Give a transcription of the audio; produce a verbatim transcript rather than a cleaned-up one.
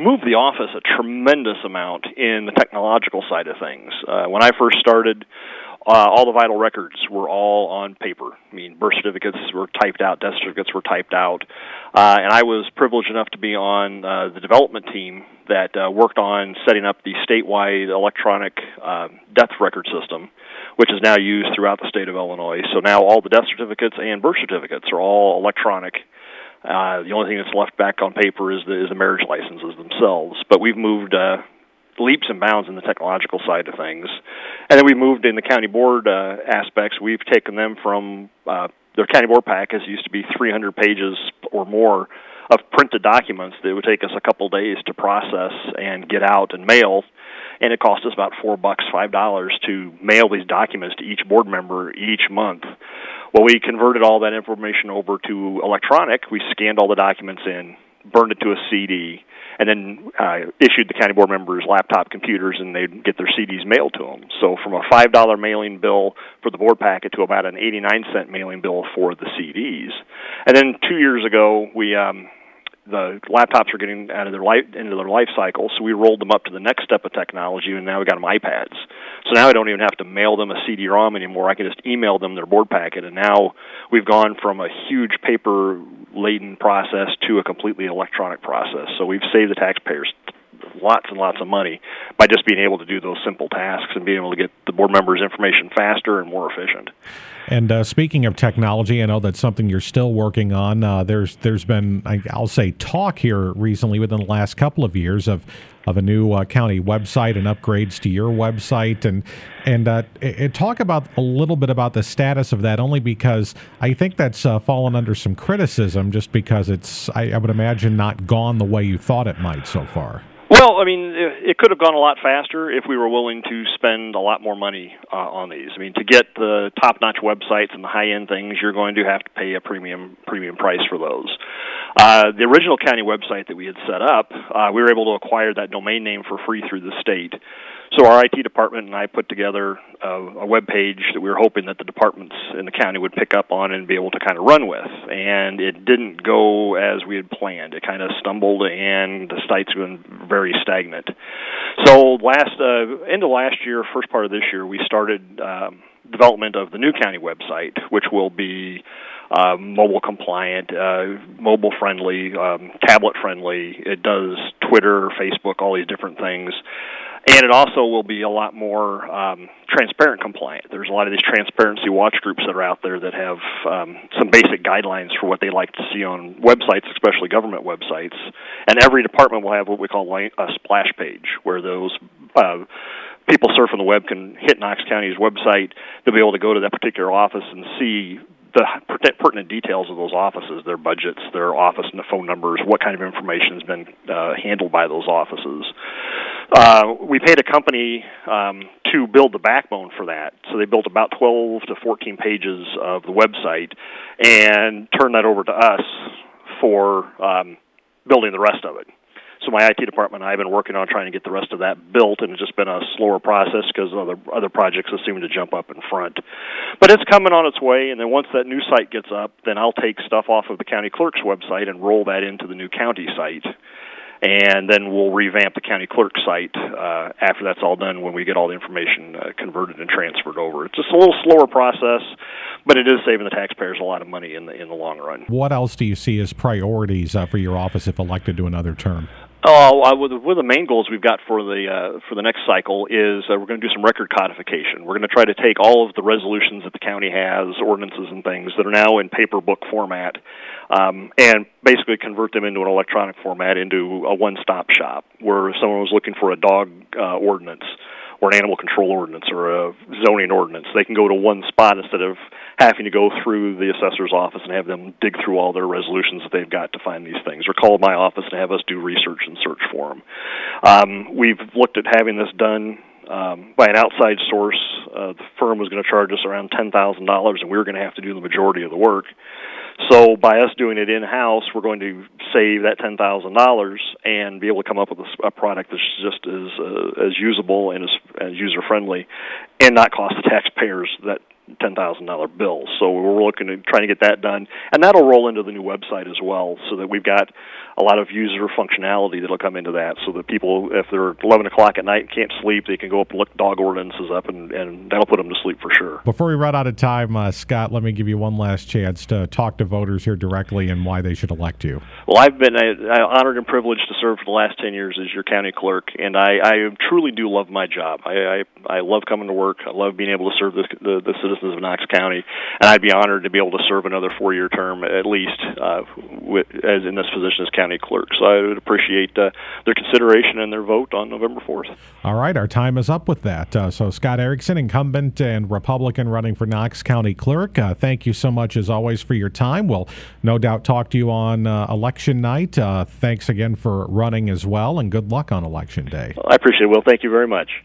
moved the office a tremendous amount in the technological side of things. Uh, when I first started, uh, all the vital records were all on paper. I mean, birth certificates were typed out, death certificates were typed out, uh, and I was privileged enough to be on uh, the development team that uh, worked on setting up the statewide electronic uh, death record system, which is now used throughout the state of Illinois. So now all the death certificates and birth certificates are all electronic. Uh, the only thing that's left back on paper is the, is the marriage licenses themselves. But we've moved uh, leaps and bounds in the technological side of things. And then we moved in the county board uh, aspects. We've taken them from uh, their county board packets used to be three hundred pages or more of printed documents that would take us a couple days to process and get out and mail. And it cost us about four bucks, five dollars to mail these documents to each board member each month. Well, we converted all that information over to electronic. We scanned all the documents in, burned it to a C D, and then uh, issued the county board members laptop computers, and they'd get their C Ds mailed to them. So from a five dollar mailing bill for the board packet to about an eighty-nine cent mailing bill for the C Ds. And then two years ago, we um, the laptops are getting out of their life into their life cycle, so we rolled them up to the next step of technology, and now we got them iPads. So now I don't even have to mail them a C D ROM anymore. I can just email them their board packet, and now we've gone from a huge paper-laden process to a completely electronic process. So we've saved the taxpayers lots and lots of money by just being able to do those simple tasks and being able to get the board members information faster and more efficient. And uh, speaking of technology, I know that's something you're still working on. Uh, there's there's been, I'll say, talk here recently within the last couple of years of of a new uh, county website and upgrades to your website, and and uh, it, talk about a little bit about the status of that, only because I think that's uh, fallen under some criticism, just because it's, I, I would imagine, not gone the way you thought it might so far. Well, I mean, it could have gone a lot faster if we were willing to spend a lot more money uh, on these. I mean, to get the top-notch websites and the high-end things, you're going to have to pay a premium premium price for those. Uh, the original county website that we had set up, uh, we were able to acquire that domain name for free through the state. So our I T department and I put together a, a web page that we were hoping that the departments in the county would pick up on and be able to kind of run with. And it didn't go as we had planned. It kind of stumbled, and the site's been very stagnant. So last uh, end of last year, first part of this year, we started um, development of the new county website, which will be uh, mobile compliant, uh, mobile friendly, um, tablet friendly. It does Twitter, Facebook, all these different things. And it also will be a lot more um, transparent compliant. There's a lot of these transparency watch groups that are out there that have um, some basic guidelines for what they like to see on websites, especially government websites. And every department will have what we call a splash page, where those uh, people surfing the web can hit Knox County's website. They'll be able to go to that particular office and see the pertinent details of those offices, their budgets, their office and the phone numbers, what kind of information has been uh, handled by those offices. Uh, we paid a company um, to build the backbone for that. So they built about twelve to fourteen pages of the website and turned that over to us for um, building the rest of it. So my I T department and I have been working on trying to get the rest of that built, and it's just been a slower process because other other projects are seeming to jump up in front. But it's coming on its way, and then once that new site gets up, then I'll take stuff off of the county clerk's website and roll that into the new county site. And then we'll revamp the county clerk site uh, after that's all done, when we get all the information uh, converted and transferred over. It's just a little slower process, but it is saving the taxpayers a lot of money in the in the long run. What else do you see as priorities uh, for your office if elected to another term? Oh, uh, one of the main goals we've got for the uh, for the next cycle is uh, we're going to do some record codification. We're going to try to take all of the resolutions that the county has, ordinances and things that are now in paper book format, um, and basically convert them into an electronic format, into a one-stop shop, where if someone was looking for a dog uh, ordinance or an animal control ordinance or a zoning ordinance, they can go to one spot instead of having to go through the assessor's office and have them dig through all their resolutions that they've got to find these things, or call my office and have us do research and search for them. Um, we've looked at having this done um, by an outside source. Uh, the firm was going to charge us around ten thousand dollars, and we were going to have to do the majority of the work. So by us doing it in-house, we're going to save that ten thousand dollars and be able to come up with a, a product that's just as uh, as usable and as, as user-friendly, and not cost the taxpayers that ten thousand dollar bills. So we're looking at trying to get that done, and that'll roll into the new website as well, so that we've got a lot of user functionality that'll come into that, so that people, if they're eleven o'clock at night and can't sleep, they can go up and look dog ordinances up, and, and that'll put them to sleep for sure. Before we run out of time, uh, Scott, let me give you one last chance to talk to voters here directly and why they should elect you. Well, I've been uh, honored and privileged to serve for the last ten years as your county clerk, and I, I truly do love my job. I, I I love coming to work. I love being able to serve the, the, the citizens of Knox County, and I'd be honored to be able to serve another four-year term at least uh, with, as in this position as county clerk. So I would appreciate uh, their consideration and their vote on November fourth. All right, our time is up with that. Uh, so Scott Erickson, incumbent and Republican running for Knox County Clerk, uh, thank you so much as always for your time. We'll no doubt talk to you on uh, election night. Uh, thanks again for running as well, and good luck on election day. I appreciate it, Will. Thank you very much.